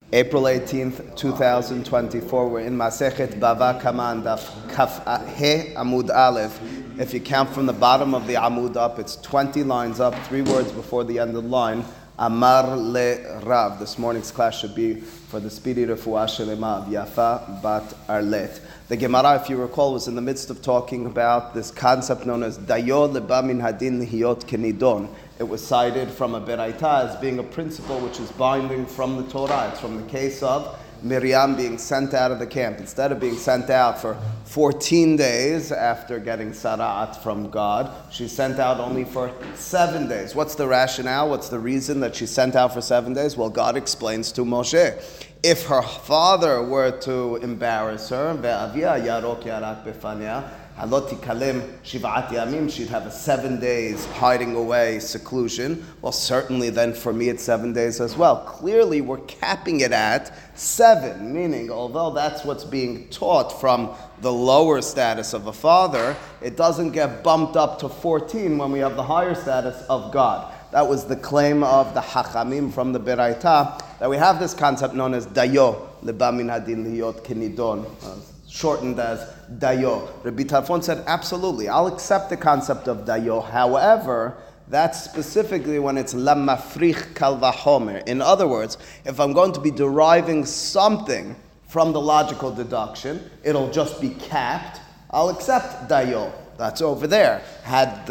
April 18th, 2024. We're in Masechet Bava Kaman Daf Kaf He Amud Aleph. If you count from the bottom of the Amud up, it's 20 lines up, 3 words before the end of the line. Amar le Rav. This morning's class should be for the speedy refuah shelema of Yafa bat Arlet. The Gemara, if you recall, was in the midst of talking about this concept known as Dayo leba min hadin lihiyot kenidon. It was cited from a Beraita as being a principle which is binding from the Torah. It's from the case of Miriam being sent out of the camp. Instead of being sent out for 14 days after getting Sarat from God, she's sent out only for 7 days. What's the rationale? What's the reason that she's sent out for 7 days? Well, God explains to Moshe. If her father were to embarrass her, she'd have a 7 days hiding away seclusion. Well, certainly then for me it's 7 days as well. Clearly we're capping it at 7, meaning although that's what's being taught from the lower status of a father, it doesn't get bumped up to 14 when we have the higher status of God. That was the claim of the Hachamim from the Beraita, that we have this concept known as Dayo, leba min hadin lihiyot kenidon, shortened as Dayo. Rabbi Tarfon said, absolutely, I'll accept the concept of Dayo. However, that's specifically when it's la mafrich kal vachomer. In other words, if I'm going to be deriving something from the logical deduction, it'll just be capped. I'll accept Dayo. That's over there. Had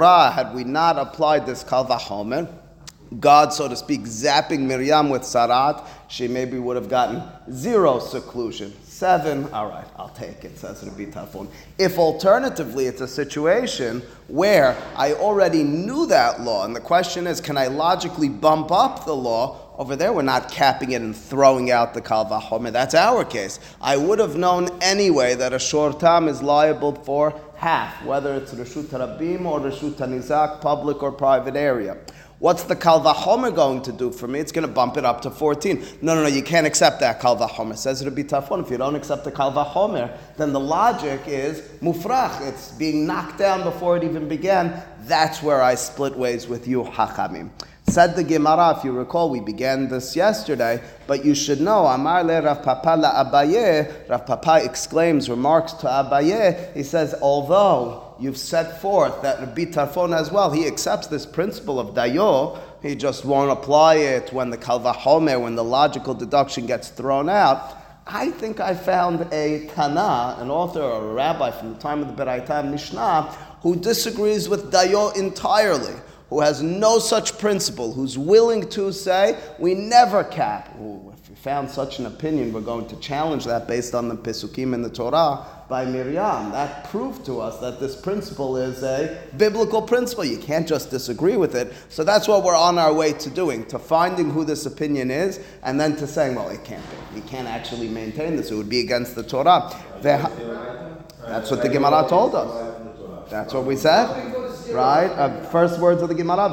we not applied this kal vachomer, God, so to speak, zapping Miriam with Sarat, she maybe would have gotten 0 seclusion. 7, all right, I'll take it, says Rabbi Tarfon. If alternatively it's a situation where I already knew that law, and the question is, can I logically bump up the law? Over there, we're not capping it and throwing out the kal vachomer. That's our case. I would have known anyway that a shortam is liable for half, whether it's Reshut Rabim or Reshut Nizak, public or private area. What's the kal vachomer going to do for me? It's going to bump it up to 14. No, you can't accept that kal vachomer. Says Rabbi Tarfon, if you don't accept the kal vachomer, then the logic is mufrach. It's being knocked down before it even began. That's where I split ways with you, Hachamim. Said the Gemara, if you recall, we began this yesterday, but you should know, Amar le Rav Papa la Abaye, Rav Papa exclaims, remarks to Abaye, he says, although you've set forth that Rabbi Tarfon as well, he accepts this principle of Dayo, he just won't apply it when the kal vachomer, when the logical deduction gets thrown out. I think I found a Tana, an author or a rabbi from the time of the Beraita Mishnah, who disagrees with Dayo entirely, who has no such principle, who's willing to say, we never cap. Ooh, if we found such an opinion, we're going to challenge that based on the Pesukim in the Torah by Miriam. That proved to us that this principle is a biblical principle. You can't just disagree with it. So that's what we're on our way to doing, to finding who this opinion is, and then to saying, well, it can't be. You can't actually maintain this. It would be against the Torah. That's what the Gemara told us. That's what we said. Right? First words of the Gemara.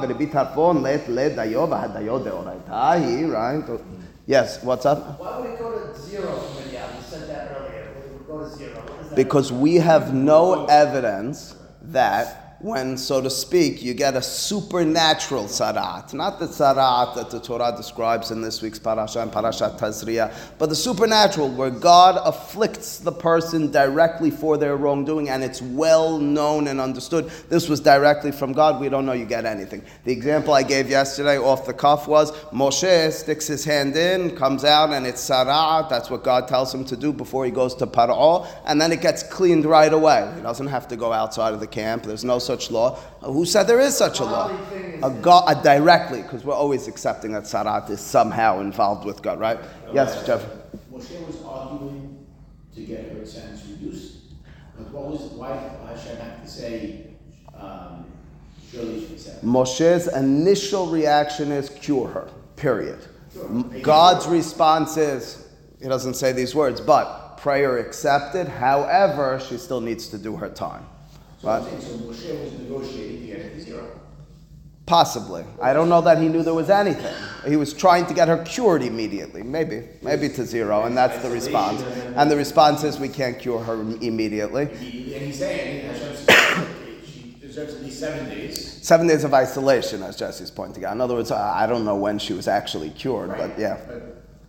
Right? Yes, what's up? Why would it go to 0 from Miriam? You said that earlier. It would go to 0. Because we have no evidence that when, so to speak, you get a supernatural sarat, not the sarat that the Torah describes in this week's parasha and Parashat Tazria, but the supernatural where God afflicts the person directly for their wrongdoing, and it's well known and understood. This was directly from God. We don't know you get anything. The example I gave yesterday off the cuff was Moshe sticks his hand in, comes out, and it's sarat. That's what God tells him to do before he goes to Paro, and then it gets cleaned right away. He doesn't have to go outside of the camp. There's no such law. Who said there is such a law? Directly, because we're always accepting that Sarat is somehow involved with God, right? Yes, Jeff. Moshe was arguing to get her sentence reduced. But why should I have to say, surely she said? Moshe's initial reaction is cure her, period. God's response is, he doesn't say these words, but prayer accepted. However, she still needs to do her time. So Moshe was negotiating to get it to 0? Possibly. I don't know that he knew there was anything. He was trying to get her cured immediately. Maybe to 0, and that's the response. And the response is we can't cure her immediately. And he's saying she deserves at least 7 days. 7 days of isolation, as Jesse's pointing out. In other words, I don't know when she was actually cured, but yeah.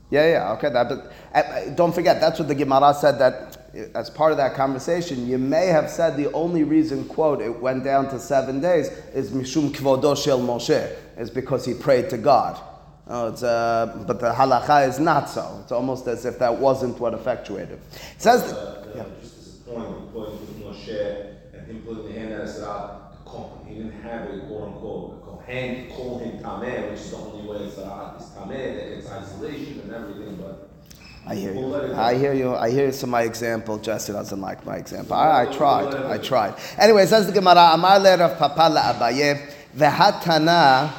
Yeah, okay. But don't forget, that's what the Gemara said, that as part of that conversation, you may have said the only reason, quote, it went down to 7 days is Mishum Kvodo Shel Moshe, is because he prayed to God. But the halacha is not so. It's almost as if that wasn't what effectuated. It says, just as a point, the point with Moshe and him putting the hand out and said, the Kohen, he didn't have a quote unquote, the Kohen called him Tameh, which is the only way it's Tameh, that it's isolation and everything, but I hear you. I hear you. So my example, Jesse doesn't like my example. I tried. Anyway, it says the Gemara, Amar le Rav Papa la Abaye, v'hatana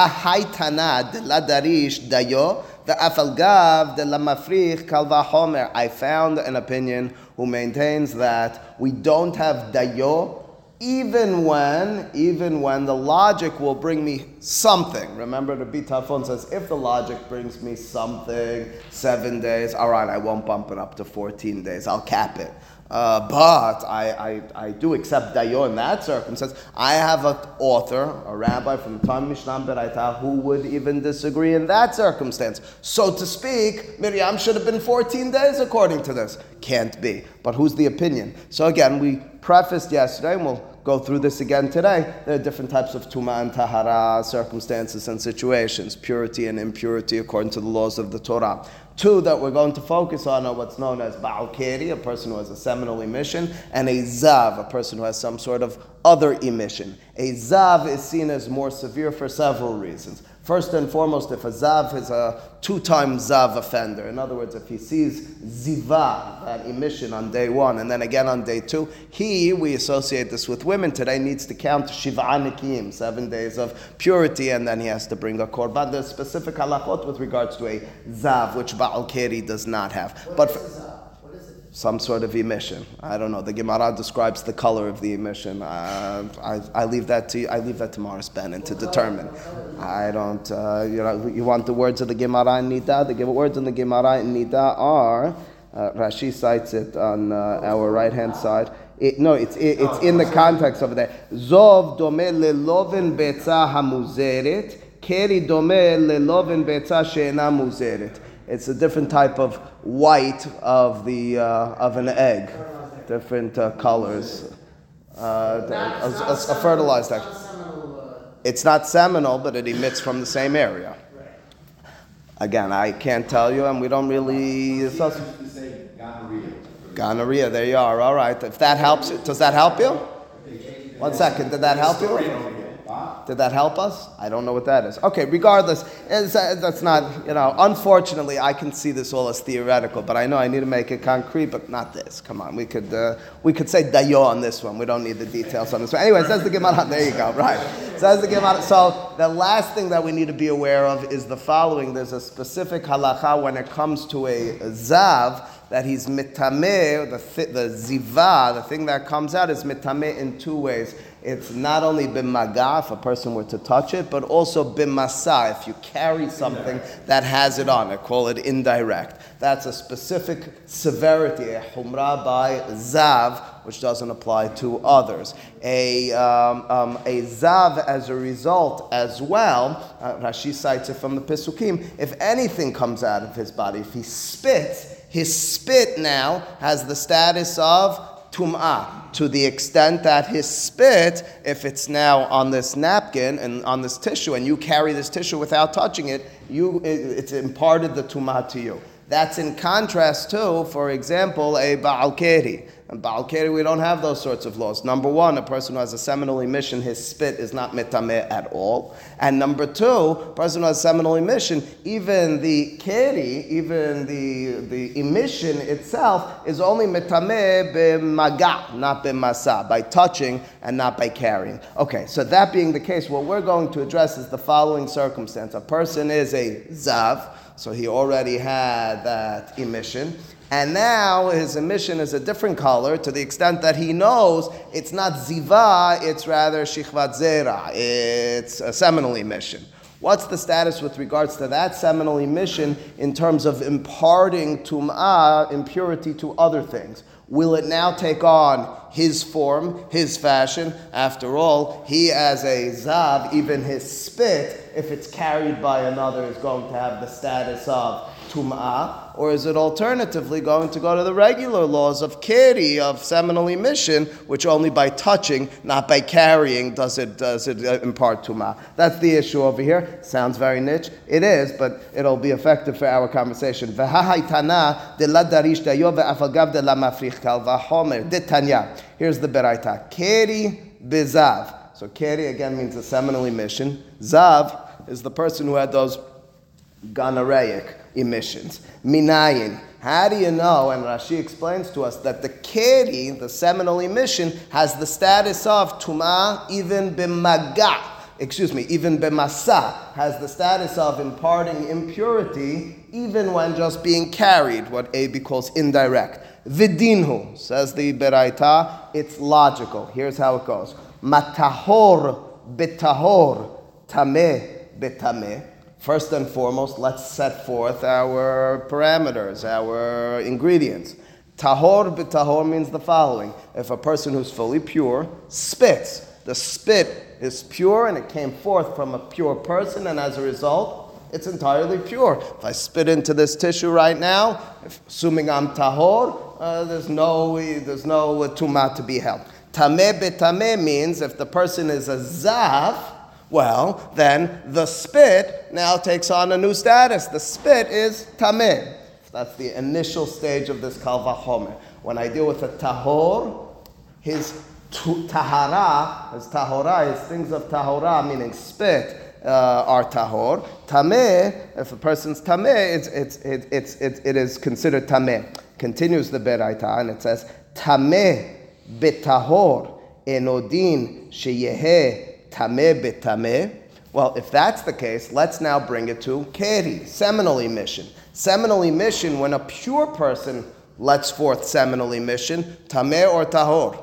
de la darish dayo, v'afal gav de la mafrich kal v'homer. I found an opinion who maintains that we don't have dayo even when the logic will bring me something. Remember, the Bitafon says, if the logic brings me something, 7 days, all right, I won't bump it up to 14 days. I'll cap it. But I do accept dayo in that circumstance. I have an author, a rabbi from Tam Mishnah Beraita, who would even disagree in that circumstance. So to speak, Miriam should have been 14 days according to this. Can't be. But who's the opinion? So again, we prefaced yesterday, and we'll go through this again today. There are different types of tuma and tahara, circumstances and situations, purity and impurity according to the laws of the Torah. Two that we're going to focus on are what's known as Baal Keri, a person who has a seminal emission, and a Zav, a person who has some sort of other emission. A Zav is seen as more severe for several reasons. First and foremost, if a Zav is a 2-time Zav offender, in other words, if he sees Ziva, that emission on day 1, and then again on day 2, we associate this with women today, needs to count Shiva Nikim, 7 days of purity, and then he has to bring a korban. There's specific halachot with regards to a Zav, which Baal Keri does not have. What is it? Some sort of emission. I don't know. The Gemara describes the color of the emission. I leave that to you. I leave that to Morris Benin to determine. I don't. You want the words of the Gemara in Nida? The words in the Gemara in Nida are. Rashi cites it on our right hand side. It's in the context over there. Zov domeh leloven betza hamuzeret, keri domeh leloven betza she'ena muzeret. It's a different type of white of an egg, different colors. A fertilized egg. It's not seminal, but it emits from the same area. Again, I can't tell you, and we don't really. Gonorrhea. There you are. All right. If that helps, does that help you? 1 second. Did that help you? Did that help us? I don't know what that is. Okay, regardless, that's not, unfortunately, I can see this all as theoretical, but I know I need to make it concrete, but not this. Come on, we could say dayo on this one. We don't need the details on this one. Anyway, says the Gemara. There you go, right. Says the Gemara. So the last thing that we need to be aware of is the following. There's a specific halacha when it comes to a zav, that he's mitameh, the ziva, the thing that comes out is mitameh in 2 ways. It's not only b'maga, if a person were to touch it, but also b'masa, if you carry something that has it on it. Call it indirect. That's a specific severity, a humrah by zav, which doesn't apply to others. A zav, as a result, as well, Rashi cites it from the Pesukim, if anything comes out of his body, if he spits, his spit now has the status of tum'ah, to the extent that his spit, if it's now on this napkin and on this tissue, and you carry this tissue without touching it, it's imparted the tum'ah to you. That's in contrast to, for example, a Baal Keri. In Baal Keri, we don't have those sorts of laws. Number one, a person who has a seminal emission, his spit is not mitameh at all. And number two, a person who has seminal emission, even the keri, even the emission itself, is only mitameh b'maga, not b'masa, by touching and not by carrying. Okay, so that being the case, what we're going to address is the following circumstance. A person is a zav, so he already had that emission. And now his emission is a different color to the extent that he knows it's not ziva, it's rather shichvat zera. It's a seminal emission. What's the status with regards to that seminal emission in terms of imparting tum'ah, impurity, to other things? Will it now take on his form, his fashion? After all, he as a zav, even his spit, if it's carried by another, is going to have the status of tum'ah, or is it alternatively going to go to the regular laws of keri, of seminal emission, which only by touching, not by carrying, does it impart tum'ah? That's the issue over here. Sounds very niche. It is, but it'll be effective for our conversation. Here's the beraita. Keri bizav. So keri again means a seminal emission. Zav is the person who had those gonorrheic emissions. Minayin. How do you know? And Rashi explains to us that the keri, the seminal emission, has the status of tumah even b'maga. Even b'masa has the status of imparting impurity even when just being carried, what Abi calls indirect. Vidinhu, says the Beraita, it's logical. Here's how it goes. Matahor betahor, tameh betameh. First and foremost, let's set forth our parameters, our ingredients. Tahor betahor means the following. If a person who's fully pure spits, the spit is pure and it came forth from a pure person, and as a result, it's entirely pure. If I spit into this tissue right now, assuming I'm tahor, there's no tumah to be held. Tameh betameh means if the person is a zav, well, then the spit now takes on a new status. The spit is tameh. That's the initial stage of this kal vachomer. When I deal with a tahor, his tahara, his things of tahora, meaning spit, are tahor. Tameh, if a person's tameh, it is considered tameh. Continues the beraita, and it says, tameh betahor enodin sheyehe tameh betameh. Well, if that's the case, let's now bring it to keri, seminal emission. Seminal emission, when a pure person lets forth seminal emission, tameh or tahor?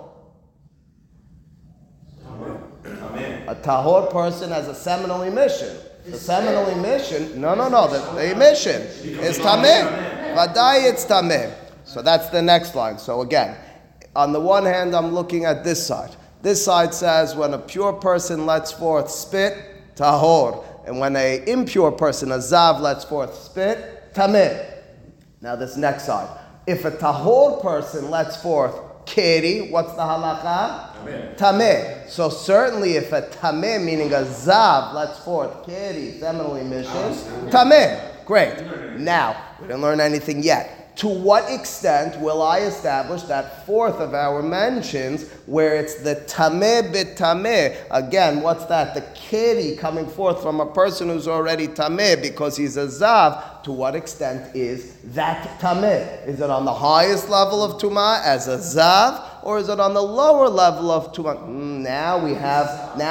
A tahor person has a seminal emission. The seminal emission, the emission is tameh. Vadai, it's tameh. So that's the next line. So again, on the one hand, I'm looking at this side. This side says when a pure person lets forth spit, tahor. And when an impure person, a zav, lets forth spit, tameh. Now this next side. If a tahor person lets forth keri, what's the halakha? Tameh. So certainly if a tameh, meaning a zav, lets forth keri, seminal emission, tameh. Great. Now, we didn't learn anything yet. To what extent will I establish that fourth of our mentions where it's the tameh betameh? Again, what's that? The keri coming forth from a person who's already tameh because he's a zav. To what extent is that tameh? Is it on the highest level of tumah as a zav, or is it on the lower level of tumah? Now we have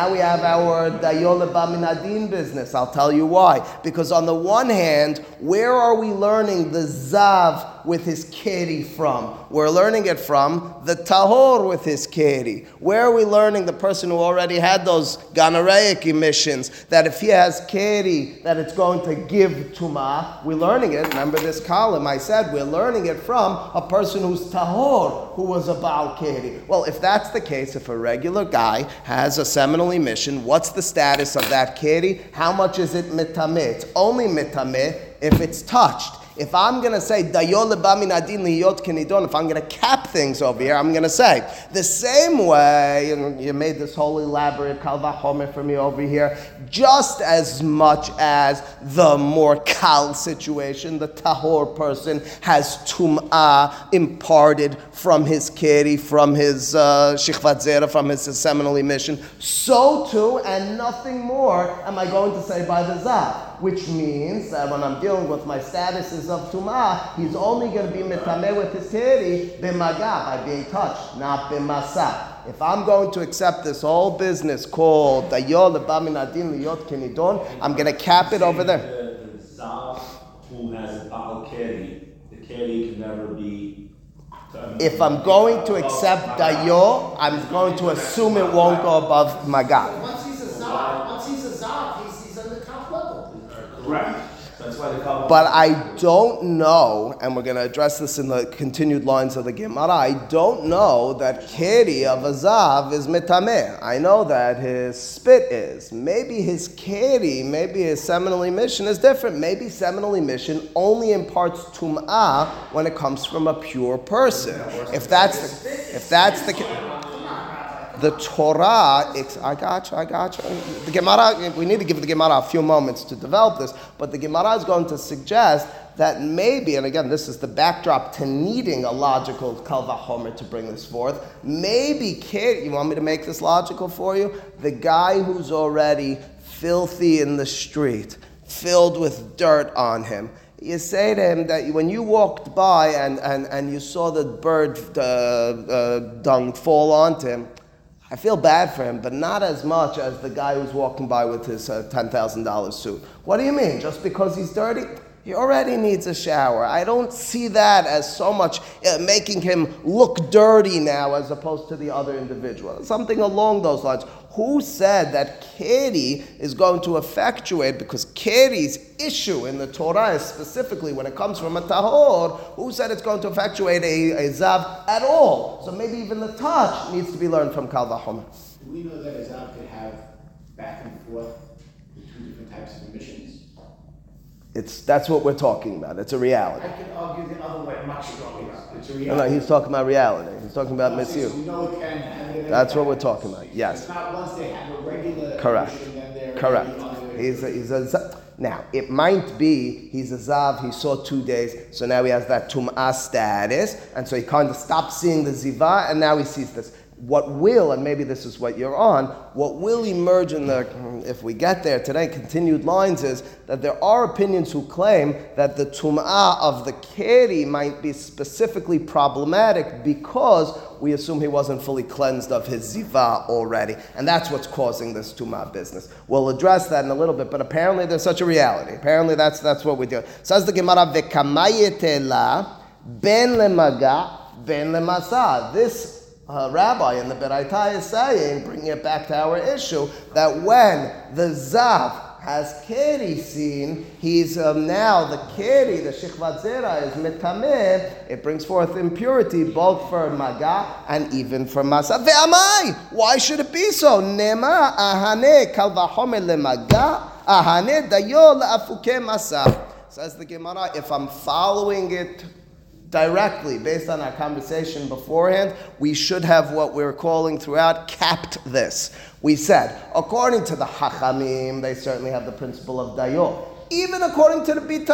our dayol baminadin business. I'll tell you why. Because on the one hand, where are we learning the zav with his keri from? We're learning it from the tahor with his keri. Where are we learning the person who already had those gonorrheic emissions, that if he has keri, that it's going to give tumah? We're learning it, remember this column, I said we're learning it from a person who's tahor, who was a baal keri. Well, if that's the case, if a regular guy has a seminal emission, what's the status of that keri? How much is it mitameh? It's only mitameh if it's touched. If I'm going to say, dayol leba min adin liyot kenidon, if I'm going to cap things over here, I'm going to say, the same way, and you made this whole elaborate kal vachomer for me over here, just as much as the more kal situation, the tahor person has tum'ah imparted from his keri, from his shichvat zera, from his seminal emission, so too, and nothing more, am I going to say by the zav. Which means that when I'm dealing with my statuses of tumah, he's only going to be mitameh with his keri b'maga, by being touched, not b'masa. If I'm going to accept this whole business called dayol leba min adin liyot kenidon, I'm going to cap it over there. The zav who has a baal keri, the keri can never be. If I'm going to accept dayol, I'm going to assume it won't go above maga. Once he's a zav, he's on the top level. Correct. That's why the Kabbalah. But I don't know, and we're going to address this in the continued lines of the Gemara, I don't know that keri of a zav is mitameh. I know that his spit is. Maybe his keri, maybe his seminal emission is different. Maybe seminal emission only imparts tum'ah when it comes from a pure person. If that's the Torah, I got you. The Gemara, we need to give the Gemara a few moments to develop this, but the Gemara is going to suggest that maybe, and again, this is the backdrop to needing a logical Kal Vachomer to bring this forth, maybe, kid, you want me to make this logical for you? The guy who's already filthy in the street, filled with dirt on him, you say to him that when you walked by and you saw the bird dung fall onto him, I feel bad for him, but not as much as the guy who's walking by with his $10,000 suit. What do you mean? Just because he's dirty? He already needs a shower. I don't see that as so much making him look dirty now as opposed to the other individual. Something along those lines. Who said that keri is going to effectuate, because keri's issue in the Torah is specifically when it comes from a tahor, who said it's going to effectuate a zav at all? So maybe even the touch needs to be learned from Kal Vachomer. Do we know that a zav could have back and forth the two different types of emissions? That's what we're talking about. It's a reality. I can argue the other way much stronger. It's a No, reality. he's talking about reality. He's talking about So misuse. we know it can have it. That's what we're talking about. Yes. It's not once they have a regular Correct. emission, then they're Correct. already on He's a zav. Now, it might be he's a zav, he saw 2 days, so now he has that tum'ah status, and so he kind of stopped seeing the ziva, and now he sees this. What will, and maybe this is what you're on, what will emerge in the, if we get there today, continued lines, is that there are opinions who claim that the tum'ah of the keri might be specifically problematic because we assume he wasn't fully cleansed of his ziva already. And that's what's causing this tum'ah business. We'll address that in a little bit, but apparently there's such a reality. Apparently that's what we do. Says the Gemara, V'kamayetela ben lemaga ben lemasa. This rabbi in the Beraita is saying, bringing it back to our issue, that when the zav has keri seen, he's now the keri, the shechvat zera is mitameh, it brings forth impurity both for maga and even for masa. Ve'amai! Why should it be so? Nema ahane kal vachomer lemaga, ahane dayo la'afuke masa. Says the Gemara, if I'm following it directly, based on our conversation beforehand, we should have what we're calling throughout capped this. We said, according to the Hachamim, they certainly have the principle of Dayo. Even according to Rabbi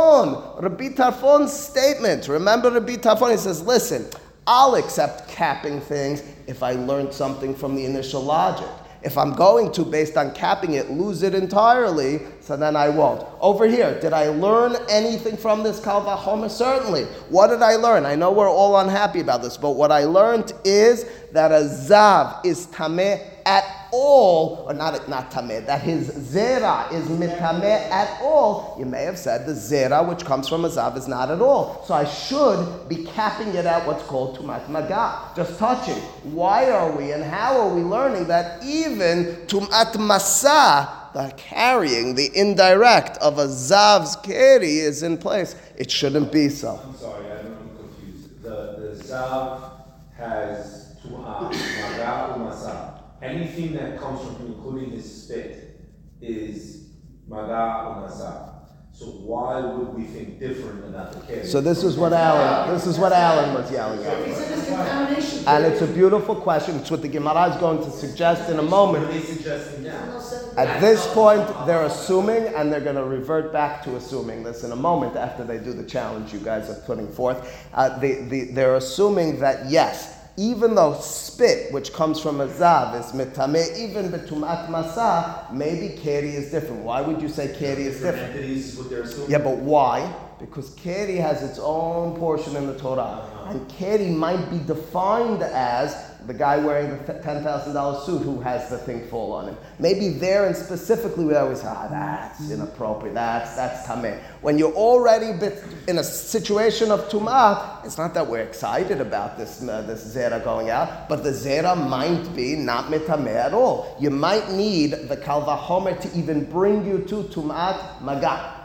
Tarfon's statement, remember Rabbi Tarfon, he says, listen, I'll accept capping things if I learned something from the initial logic. If I'm going to, based on capping it, lose it entirely, so then I won't. Over here, did I learn anything from this Kal Vachomer? Certainly. What did I learn? I know we're all unhappy about this, but what I learned is that a zav is tameh at all, or not tameh, that his zera is mitameh at all. You may have said the zera, which comes from a zav, is not at all. So I should be capping it at what's called tumat maga, just touching. Why are we and how are we learning that even tumat masa, the carrying, the indirect of a zav's keri is in place? It shouldn't be so. I'm sorry, I'm confused. The zav has tu'ah, maga or masa. Anything that comes from him, including his spit, is maga or masa. So why would we think different about the keri? So this is what Alan was yelling at. He said it's contamination. And it's a beautiful question. It's what the Gemara is going to suggest in a What are moment. they suggesting now? At this point, they're assuming, and they're going to revert back to assuming this in a moment after they do the challenge you guys are putting forth. They're assuming that yes, even though spit, which comes from a zav, is mitameh, even betumat masa, maybe keri is different. Why would you say keri is different? Entities is what they're assuming. Yeah, but why? Because keri has its own portion in the Torah. And keri might be defined as the guy wearing the $10,000 suit who has the thing fall on him. Maybe there and specifically we always say, that's inappropriate, that's tameh. When you're already in a situation of tumah, it's not that we're excited about this zera going out, but the zera might be not mitameh at all. You might need the Kal Vachomer to even bring you to tumat maga.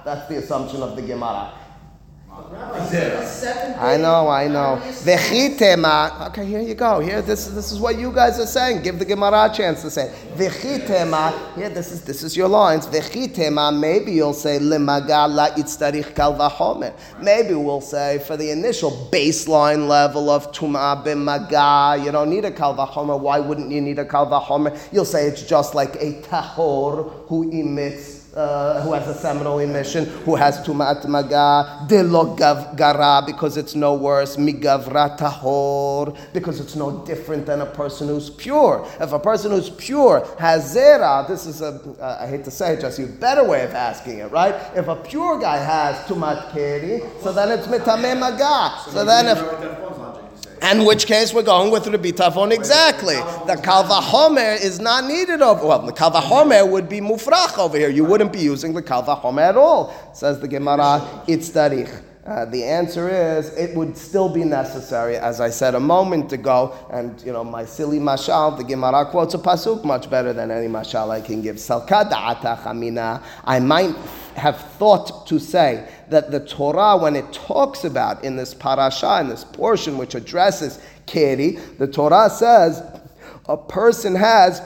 That's the assumption of the Gemara. Rabbi, it's 7 days. I know. How do you say V'chitema. Okay, here you go. Here, this is what you guys are saying. Give the Gemara a chance to say. V'chitema. Here, this is your lines. V'chitema. Maybe you'll say lemaga la itztarich kal v'chomer. Maybe we'll say for the initial baseline level of tumah b'maga, you don't need a kal v'chomer. Why wouldn't you need a kal v'chomer? You'll say it's just like a tahor who emits. Who has a seminal emission, who has tumat maga, de lo gara, because it's no worse, migavra tahor, because it's no different than a person who's pure. If a person who's pure has zera, this is I hate to say it, just a better way of asking it, right? If a pure guy has tumat keri, so then it's mitame maga. So then if... In which case we're going with Rabbi Tafon exactly. The Kal Vachomer is not needed over. Well, the Kal Vachomer would be mufrach over here. You wouldn't be using the Kal Vachomer at all. Says the Gemara, it's tarich. The answer is it would still be necessary, as I said a moment ago. And my silly mashal, the Gemara quotes a pasuk much better than any mashal I can give. Salka da'ata chamina. I might have thought to say that the Torah, when it talks about in this parasha, in this portion which addresses keri, the Torah says a person has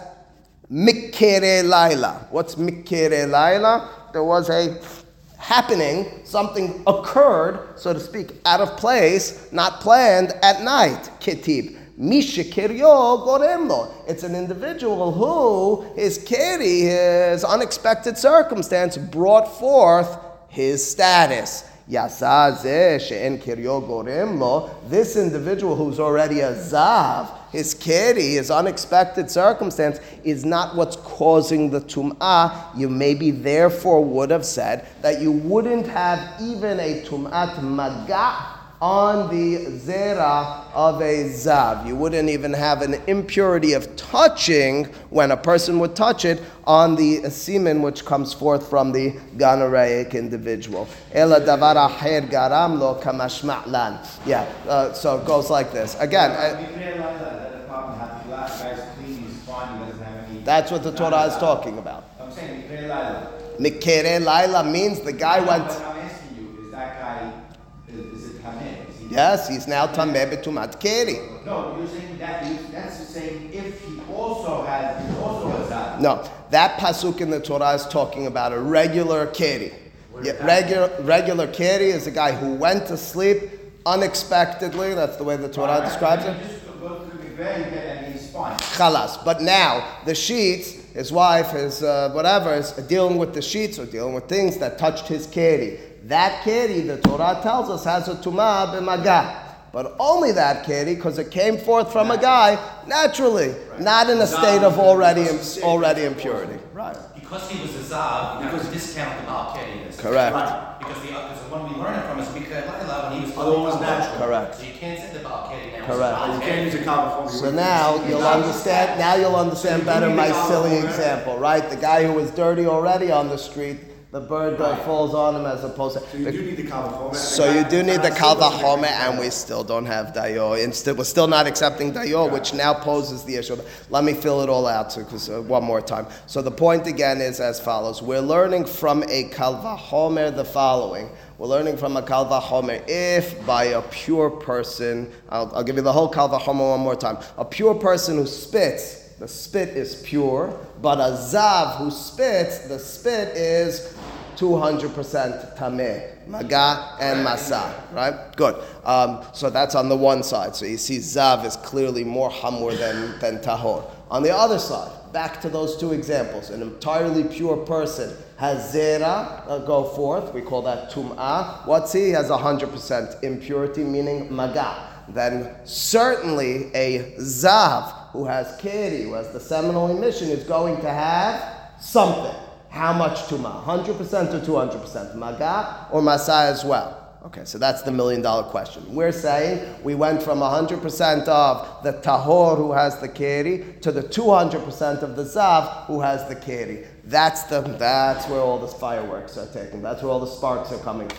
mikere laila. What's mikere laila? There was a happening, something occurred, so to speak, out of place, not planned at night. Ketib. Mishikiryo goremlo. It's an individual who his keri, his unexpected circumstance, brought forth his status. Yasazeh she'en kiryo goremlo. This individual who's already a zav, his keri, his unexpected circumstance, is not what's causing the tum'ah. You maybe therefore would have said that you wouldn't have even a tum'at maga on the zera of a zav. You wouldn't even have an impurity of touching when a person would touch it on the semen which comes forth from the gonorrheic individual. Ela davar aher garam lo kamashma lan. Yeah, so it goes like this. Again, that's what the Torah is talking about. I'm saying Mikere Laila means the guy went... I'm asking you, is that guy, is it Tameh? Yes, he's now Tameh B'tumat Keri. No, you're saying that's the same if he also has that. No, that pasuk in the Torah is talking about a regular Keri. Regular Keri is a guy who went to sleep unexpectedly. That's the way the Torah describes it. Chalas. But now, the sheets, his wife, his whatever, is dealing with the sheets or dealing with things that touched his keri. That keri, the Torah tells us, has a tumah b'maga. But only that keri, because it came forth from a guy naturally, not in a state of already impurity. Right. Because he was a zav, you have to discount the Malkedi. Correct. Right. Because the one we learn it from is Mikhail when he was was natural. Correct. So you can't say the Malkedi now. Correct. You can't use a common. So now you'll understand. Now you'll understand better my silly example, right? The guy who was dirty already on the street, the bird falls on him as opposed to. So you do need the kal vachomer. So you do need the kal vachomer, and we still don't have dayor. We're still not accepting dayor, which now poses the issue. Let me fill it all out one more time. So the point again is as follows: we're learning from a kal vachomer the following. We're learning from a kal vachomer if by a pure person, I'll give you the whole kal vachomer one more time. A pure person who spits. The spit is pure, but a zav who spits, the spit is 200% tameh, maga and masa, right? Good. So that's on the one side. So you see zav is clearly more hamur than tahor. On the other side, back to those two examples, an entirely pure person has zera, go forth, we call that tum'ah. What's he? He has 100% impurity, meaning maga. Then certainly a zav who has keri, who has the seminal emission, is going to have something. How much tumah? 100% or 200%? Maga or masa as well? Okay, so that's the $1 million question. We're saying we went from 100% of the tahor who has the keri to the 200% of the zav who has the keri. That's where all the fireworks are taken. That's where all the sparks are coming forth.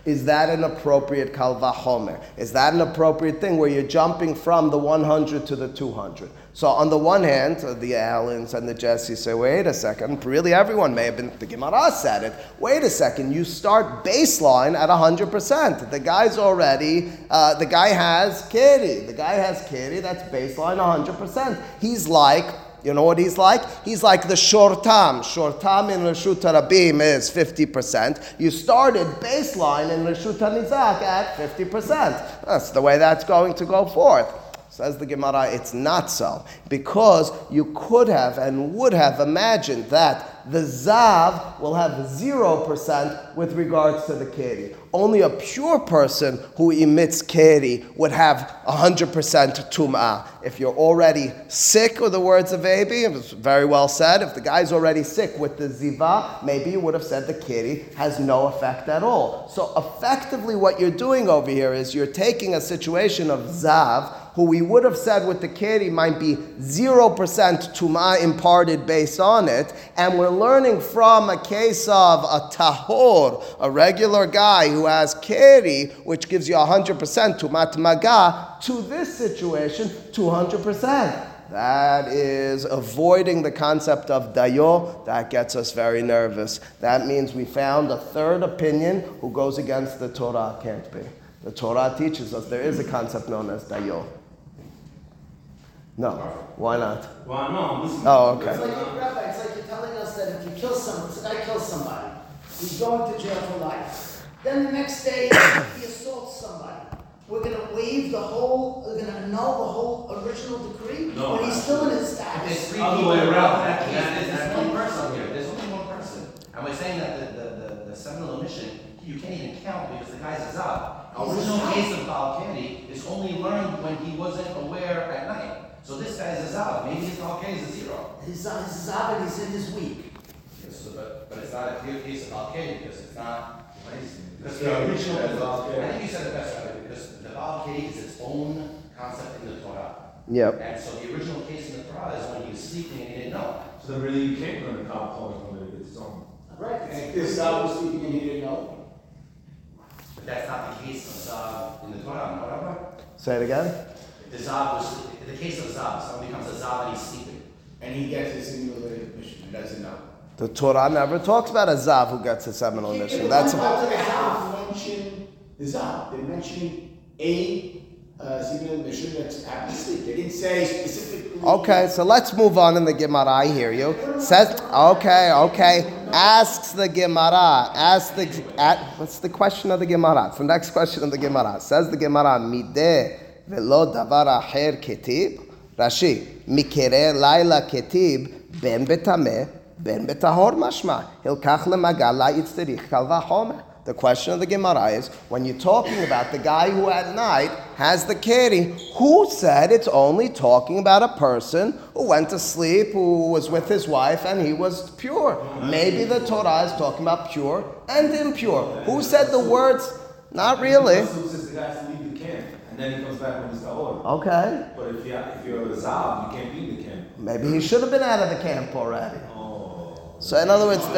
Is that an appropriate kal vachomer? Is that an appropriate thing where you're jumping from the 100 to the 200? So on the one hand, the Allens and the Jesse say, wait a second, really everyone may have been, the Gemara said it, wait a second, you start baseline at 100%. The guy's already, the guy has keri. The guy has keri, that's baseline 100%. He's like, you know what he's like? He's like the shortam. Shortam in Reshut Rabim is 50%. You started baseline in Reshut Nizak at 50%. That's the way that's going to go forth. Says the Gemara, it's not so. Because you could have and would have imagined that the Zav will have 0% with regards to the Keri. Only a pure person who emits Keri would have 100% Tum'ah. If you're already sick, with the words of Abi, it was very well said, if the guy's already sick with the Ziva, maybe you would have said the Keri has no effect at all. So effectively what you're doing over here is you're taking a situation of Zav, who we would have said with the Keri might be 0% Tum'ah imparted based on it, and we're learning from a case of a Tahor, a regular guy who has Keri, which gives you 100% Tumat Maga, to this situation, 200%. That is avoiding the concept of dayo. That gets us very nervous. That means we found a third opinion who goes against the Torah. Can't be. The Torah teaches us there is a concept known as dayo. No. Why not? Well, no, listen. Oh, okay. It's like, Rabbi, it's like you're telling us that if you kill someone, if a guy kills somebody, he's going to jail for life. Then the next day, he assaults somebody. We're going to waive the whole, we're going to annul the whole original decree? No, when he's still in his There's status. three Other people way around. that case. There's one person here. There's only one person. And we're saying that the seminal omission, you can't even count because the guy's a zav. The original case of Baal Keri is only learned when he wasn't aware at night. So this guy's a zav. Maybe his Baal Keri is a zero. He's zav and he's in his week. Yes, but it's not a clear case of Baal Keri because it's not. Because Yeah, the original, yeah, Baal Keri. I think you said it best, right? Because the Baal Keri is its own concept in the Torah. Yep. And so the original case in the Torah is when he was sleeping and he didn't know. So then really you can't learn the Kal Vachomer when it's its own. Right, and if this guy was sleeping and he didn't know, But that's not the case of Zav in the Torah, no, Rabbi? Say it again. If the Zav was, the case of Zav, someone becomes a Zav and he's sleeping. and he gets his simulated mission and doesn't know. The Torah never talks about a Zav who gets a seminal mission. That's How do they mention the Zav? They mention a simulated mission that's happened to sleep. They didn't say specifically. okay. So let's move on in the Gemara. I hear you. Says okay. Asks the Gemara. What's the question of the Gemara? The next question of the Gemara says the Gemara mideh velo davar acher ketib. Rashi mikere laila ketib ben betameh ben betahor mashma hilkach lemagal la yitzterich kal vachomer. The question of the Gemara is, when you're talking about the guy who at night has the keri, who said it's only talking about a person who went to sleep, who was with his wife, and he was pure? Maybe the Torah is talking about pure and impure. Who said the words? Not really. Who says the guy has to leave the camp and then he comes back when he's tahor? Okay. But if you're a zav, you can't be in the camp. Maybe he should have been out of the camp already. Oh. So in other words,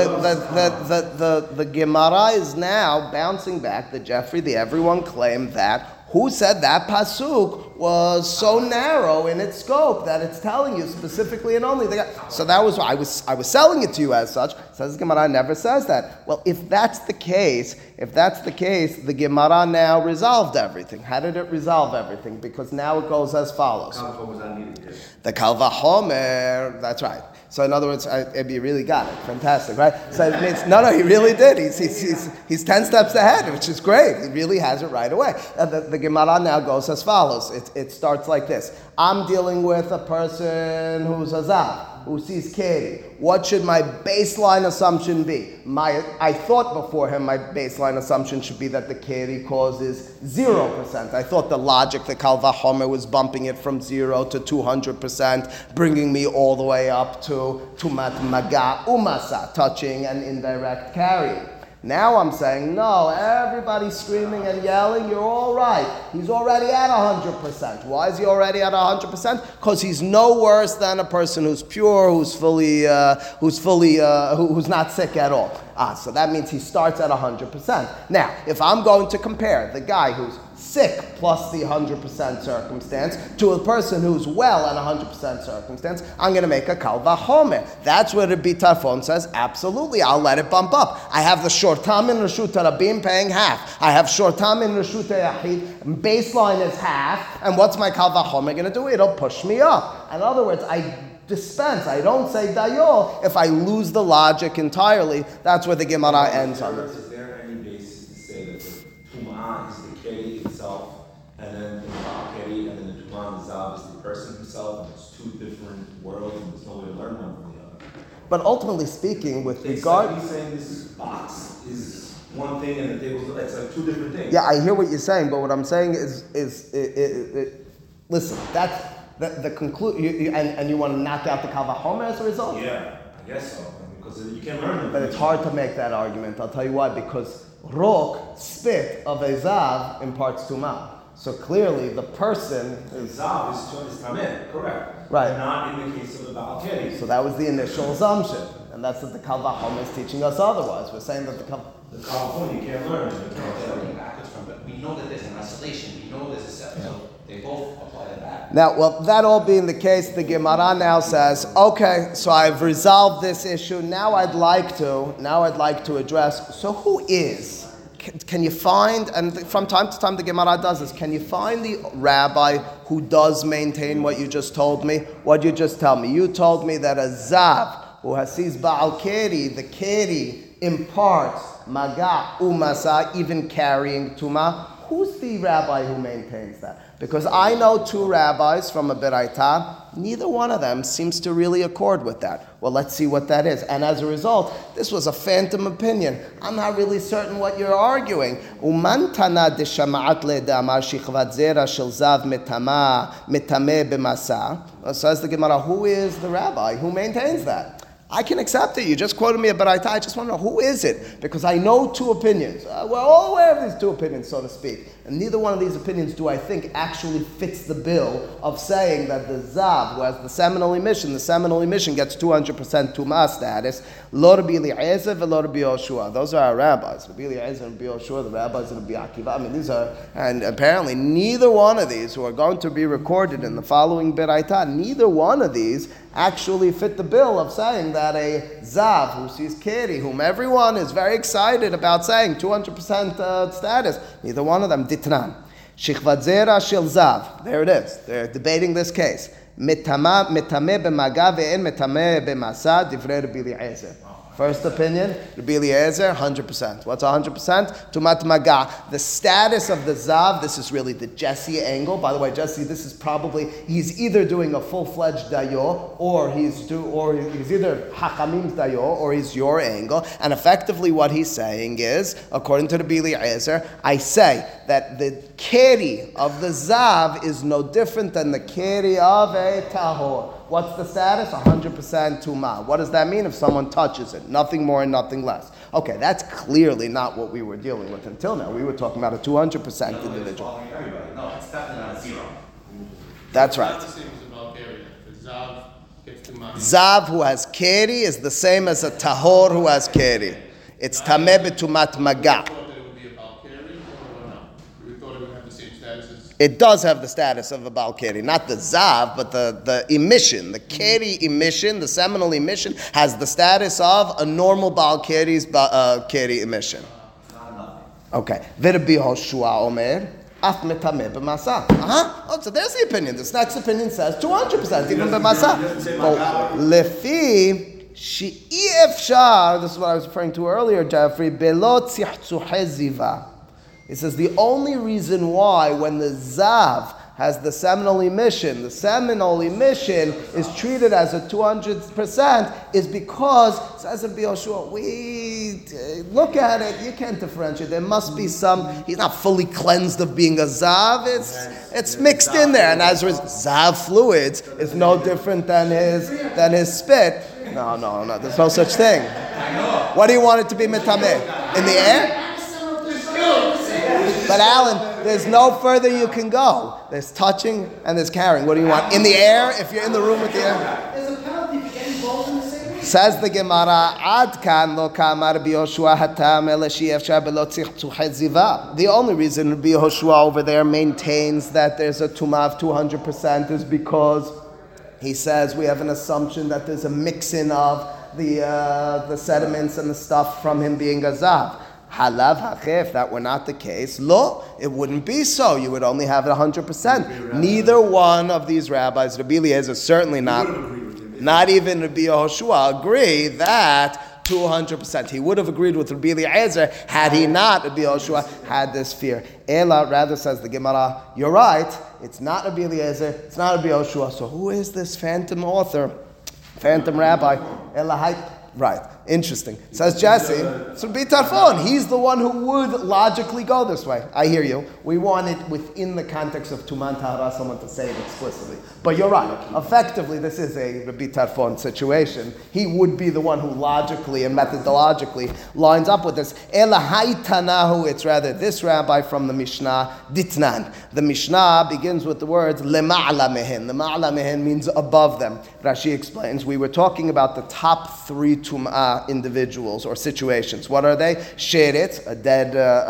the Gemara is now bouncing back. The Jeffrey, the everyone claimed that. Who said that pasuk was so narrow in its scope that it's telling you specifically and only the guy? So that was I was selling it to you as such. Says the Gemara never says that. Well, if that's the case, the Gemara now resolved everything. How did it resolve everything? Because now it goes as follows. Kal Vachomer was not needed here. The Kal Vachomer, that's right. So in other words, you really got it. Fantastic, right? So it means, no, he really did. He's 10 steps ahead, which is great. He really has it right away. The Gemara now goes as follows. It starts like this. I'm dealing with a person who's a Zav, who sees keri. What should my baseline assumption be? I thought beforehand my baseline assumption should be that the keri causes 0%. I thought the logic, the Kal Vachomer, was bumping it from 0 to 200%, bringing me all the way up to Tumat Maga Umasa, touching and indirect carrying. Now I'm saying, no, everybody's screaming and yelling, you're all right. He's already at 100%. Why is he already at 100%? Because he's no worse than a person who's pure, who's not sick at all. So that means he starts at 100%. Now, if I'm going to compare the guy who's sick plus the 100% circumstance to a person who's well and 100% circumstance, I'm going to make a kal vachomer. That's where the Tarfon says, absolutely, I'll let it bump up. I have the shortam in Reshut Rabim paying half. I have shortam in Reshut Yachid. Baseline is half. And what's my kal vachomer going to do? It'll push me up. In other words, I dispense. I don't say dayo if I lose the logic entirely. That's where the Gemara ends on this. Is there any basis to say that the tum'ah is the keri itself, and then the keri, and then the tum'ah and the zav is the person himself, and it's two different worlds, and there's no way to learn one from the other? But ultimately speaking, with regard, he's saying this box is one thing, and the table it's like two different things. Yeah, I hear what you're saying, but what I'm saying is listen, that's the conclusion, and you want to knock out the kal vachomer as a result? Yeah, I guess so, because you can't learn them. But it's hard to make that argument. I'll tell you why. Because rok, spit of a zav, imparts tumah. So clearly, the person is zav is tameh, correct? Right. But not in the case of the baal keri. So that was the initial assumption, and that's what the kal vachomer is teaching us otherwise. We're saying that the kal vachomer you can't learn. Backwards from, but we know that there's an isolation. We know there's a separate. So they both apply to that. Now, well, that all being the case, the Gemara now says, okay, so I've resolved this issue. Now I'd like to address, so who is? Can you find, and from time to time the Gemara does this, can you find the rabbi who does maintain what you just told me? What you just tell me? You told me that a zav who sees Baal Keri, the Keri imparts maga umasa, even carrying tuma. Who's the rabbi who maintains that? Because I know two rabbis from a Beraita, neither one of them seems to really accord with that. Well, let's see what that is. And as a result, this was a phantom opinion. I'm not really certain what you're arguing. Umantana de shama'at le'damar shichvat zera shel zav mitameh b'masa. Says the Gemara, who is the rabbi who maintains that? I can accept it. You just quoted me a Baraita. I just want to know who is it, because I know two opinions. We're all aware of these two opinions, so to speak. And neither one of these opinions do I think actually fits the bill of saying that the Zav, who has the seminal emission gets 200% Tumah status. Lo Rabbi Eliezer v'lo Rabbi Yoshua. Those are our rabbis. Rabbi Eliezer and Rabbi Yoshua, the rabbis of Rabbi Akiva. I mean, these are, and apparently neither one of these who are going to be recorded in the following Beraita, neither one of these actually fit the bill of saying that a Zav who sees Keri, whom everyone is very excited about saying 200% status, neither one of them. Ditran. Shichvat zera shel Zav. There it is. They're debating this case. Mitameh b'maga ve'en mitameh b'masa divrei Rabbi Eliezer. First opinion, Rabbi Eliezer, 100%. What's 100%? Tumat maga. The status of the Zav, this is really the Jesse angle. By the way, Jesse, this is probably, he's either doing a full-fledged dayo, or he's either Hakamim's dayo, or he's your angle. And effectively what he's saying is, according to Rabbi Eliezer, I say that the keri of the Zav is no different than the keri of a tahor. What's the status? 100% tumah. What does that mean if someone touches it? Nothing more and nothing less. Okay, that's clearly not what we were dealing with until now. We were talking about a 200% individual. No, it's definitely not a zero. That's right. It's not the same as a Valkyria. The Zav gets tumah. Zav who has keri is the same as a tahor who has keri. It's tameh b'tumat maga. We thought that it would be a Valkyria or no? We thought it would have the same status as... It does have the status of a Baal Keri. Not the Zav, but the emission. The Keri emission, the seminal emission, has the status of a normal Baal Keri's Keri emission. Okay. V'Rabbi Hoshua Omer, Af metameh b'masa. Oh, so there's the opinion. This next opinion says 200%, even b'masa. Lefi she'i efshar, this is what I was referring to earlier, Jeffrey, Belo tzihtzухei ziva. It says the only reason why when the Zav has the seminal emission is treated as a 200% is because, says Rabbi Yoshua, we look at it, you can't differentiate. There must be some, he's not fully cleansed of being a Zav, it's mixed in there. And as a result, Zav fluids is no different than his spit. No, there's no such thing. What do you want it to be mitameh? In the air? But Alan, there's no further you can go. There's touching and there's carrying. What do you want? In the air? If you're in the room with the air? There's a penalty for getting both in the same room. Says the Gemara, Ad kan lo kamar Rabbi Yoshua hatam ela she'efshar belo tzich tuchet ziva. The only reason Rabbi Yoshua over there maintains that there's a tumah of 200% is because he says we have an assumption that there's a mixing of the sediments and the stuff from him being a zav. Halav hacheh, if that were not the case, lo, it wouldn't be so. You would only have it 100%. Neither one of these rabbis, Rabbi Eliezer, certainly not even Rabbi Yehoshua, agree that 200%. He would have agreed with Rabbi Eliezer had he not, Rabbi Yehoshua, had this fear. Ela, rather, says the Gemara, you're right, it's not Rabbi Eliezer, it's not Rabbi Yehoshua. So who is this phantom author, phantom rabbi? Ela, right. Interesting. Says Jesse, it's Rabbi Tarfon. He's the one who would logically go this way. I hear you. We want it within the context of Tuman Tahara, someone to say it explicitly. But you're right. Effectively, this is a Rabbi Tarfon situation. He would be the one who logically and methodologically lines up with this. Ela haytanahu, it's rather this rabbi from the Mishnah, Ditnan. The Mishnah begins with the words lema'ala mehen. Lema'ala mehen means above them. Rashi explains, we were talking about the top 3 Tum'ah individuals or situations. What are they? Sheretz, a dead,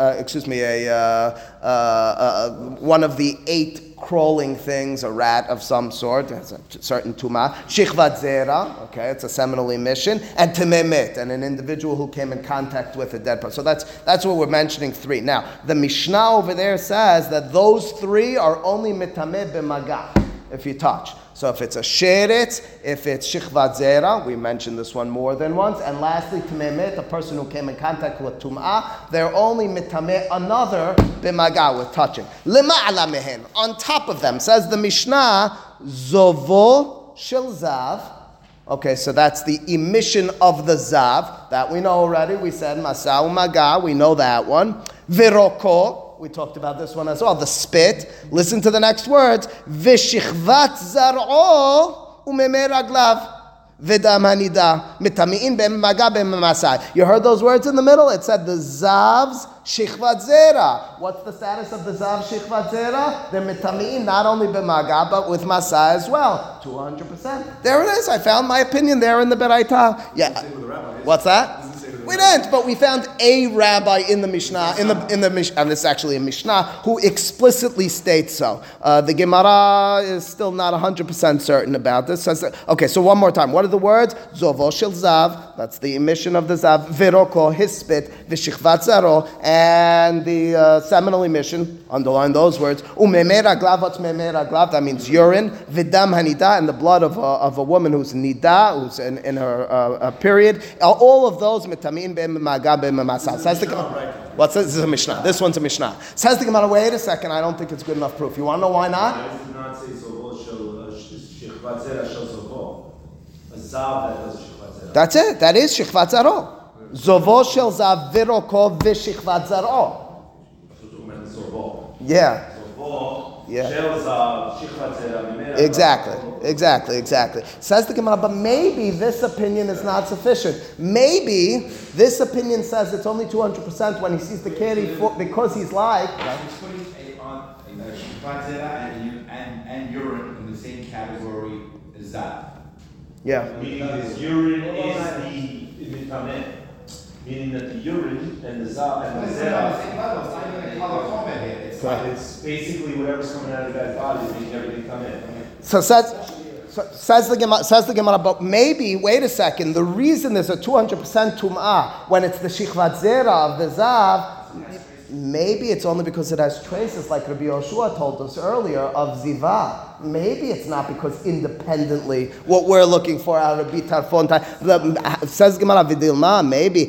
one of the 8 crawling things, a rat of some sort, has a certain tumah. Shichvat zera, okay, it's a seminal emission, and tememet, and an individual who came in contact with a dead person. So that's what we're mentioning 3. Now, the Mishnah over there says that those 3 are only mitameh b'maga, if you touch. So if it's a sheretz, if it's shichvat zera, we mentioned this one more than once, and lastly, tememet, a person who came in contact with tum'ah, they're only mitameh another b'maga, with touching. Lema'ala mehen, on top of them, says the Mishnah, zovo shel zav. Okay, so that's the emission of the zav. That we know already. We said masa u'maga, we know that one. Viroko. We talked about this one as well. The spit. Listen to the next words. V'shichvat zar'o u'memei raglav v'dam hanida mitami'in b'maga b'masai. You heard those words in the middle? It said the zav's shichvat zera. What's the status of the zav shichvat zera? They're mitami'in not only b'maga but with masai as well. 200%. There it is. I found my opinion there in the Beraita. Yeah. What's that? We didn't, but we found a rabbi in the Mishnah, in the Mishnah, and this is actually a Mishnah, who explicitly states so. The Gemara is still not 100% certain about this. Okay, so one more time. What are the words? Zovo shel zav, that's the emission of the zav, viroko, his spit, v'shichvat zaro, and the seminal emission, underline those words, u'memei raglav, what's memei raglav? That means urine, v'dam hanida, and the blood of a woman who's nida, who's in her period. All of those mitamim says the Gemara. What's this? This is a Mishnah. This one's a Mishnah. Says the Gemara, wait a second, I don't think it's good enough proof. You want to know why not? That's it. That is Shichvat Zaro. Zovo shel zav viroko v'shichvat zaro. Yeah. Exactly. Says the Gemara, but maybe this opinion is not sufficient. Maybe this opinion says it's only 200% when he sees the keri because he's like. He's putting shichvat zera and urine in the same category as that. Yeah. Meaning his urine is the mitameh. Meaning that the urine and the zav and the zera. It's basically whatever's coming out of the guy's body is making everything come in. So says the Gemara, but maybe, wait a second, the reason there's a 200% tum'ah when it's the shichvat zera of the zav, maybe it's only because it has traces, like Rabbi Yoshua told us earlier, of ziva. Maybe it's not because independently what we're looking for out of Rabbi Tarfon. Says Gemara Vidilma, maybe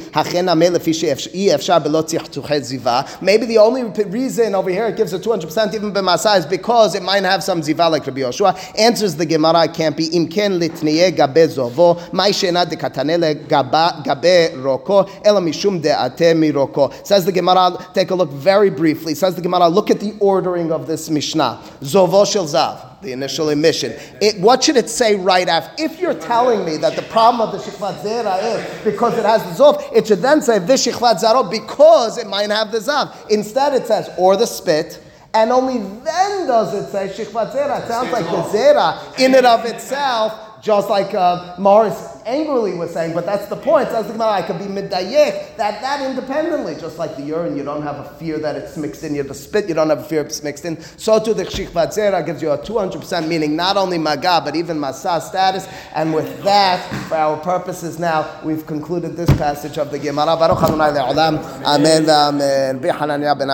maybe the only reason over here it gives a 200% even b'masa is because it might have some ziva like Rabbi Yoshua. Answers the Gemara, it can't be imken litniye gabe zovo mai shena de katanele gabe roko ela mishum de ate miroko. Says the Gemara, take a look very briefly. Says the Gemara, look at the ordering of this Mishnah. Zovo shel zav, the initial emission. What should it say right after? If you're telling me that the problem of the shichvat zera is because it has the zov, it should then say this shichvat zaro because it might have the zav. Instead it says, or the spit, and only then does it say shichvat zera. It sounds like the zera in and of itself, just like Morris angrily was saying, but that's the point. Says the Gemara, I could be midayek, that independently, just like the urine, you don't have a fear that it's mixed in, the spit, you don't have a fear it's mixed in. So too the Shikvat Zera gives you a 200% meaning, not only maga, but even masa status. And with that, for our purposes now, we've concluded this passage of the Gemara. Baruch Adonai le'olam. Amen. Amen.